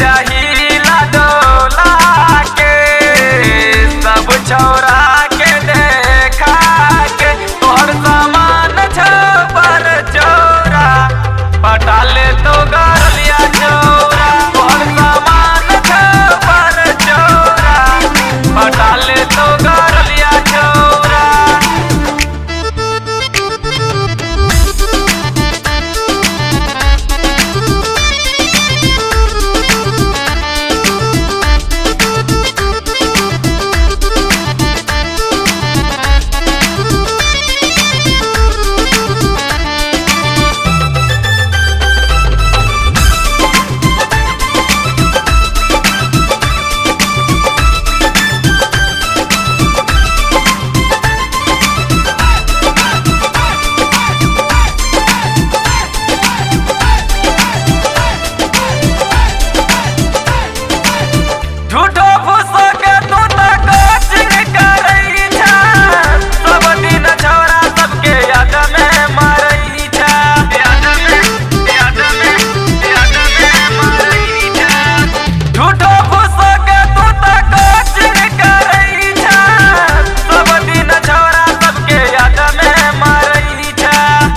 चाहिला डोला के सब छौरा के देखा के तोहर सामान छपर चौरा पटाले तो गलिया चौरा तोहर सामान छपर चौरा पटाले तो गलिया चौरा। झूठो फुसो के तू त कोचिंग करई छा सब दिन छौरा सबके याद में मरई छा याद में मरई छा। झूठो फुसो के तू त कोचिंग करई छा सब दिन छौरा सबके याद में मरई छा।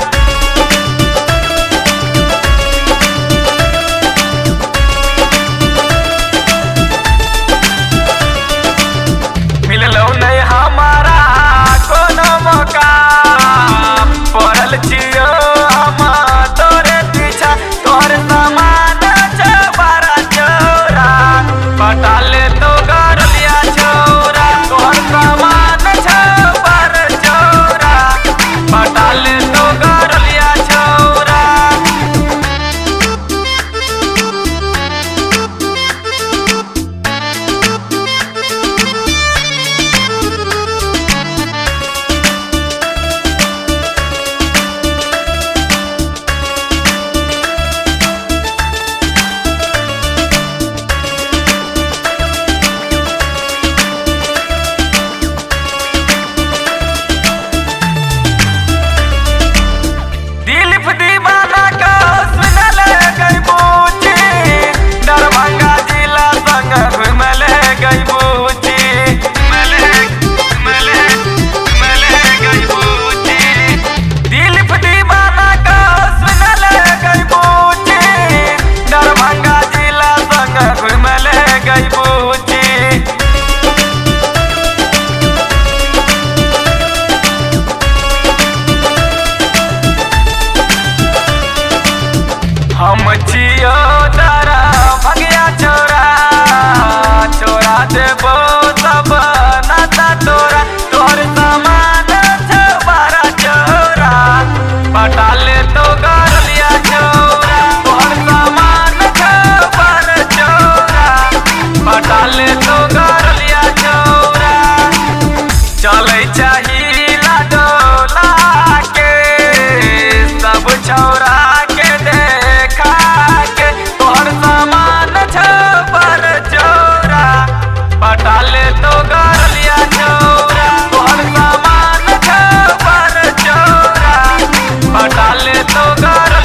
मिललो नहीं हमारा कोनो मौका पड़ल छियो हम तोरे पीछा तोहर सामान छपरा चौरा पटाले तो गलिया चौरा तोहर सामान छपर चौरा पटाले तो गलिया चौरा। दिलीप दीवाना का सुनल गई बूची दरभंगा जिला संग घुमल गई बूची गई बूची। दिलीप दीवाना का सुनल गई बूची दरभंगा जिला संग घुमल गई बूची। हम छियो तारा भगिया चोरा चोरा देबो सब नाता तोरा तोहर सामान छपरा चौरा पटाले तो गलिया चौरा तोहर सामान छपर चौरा पटाले तो गलिया चौरा। चलै चाहिला डोला के सब छौरा के देखा के तोहर सामान छपर चौरा पटाले तो गलिया चौरा तोहर सामान छपर चौरा पटाले तो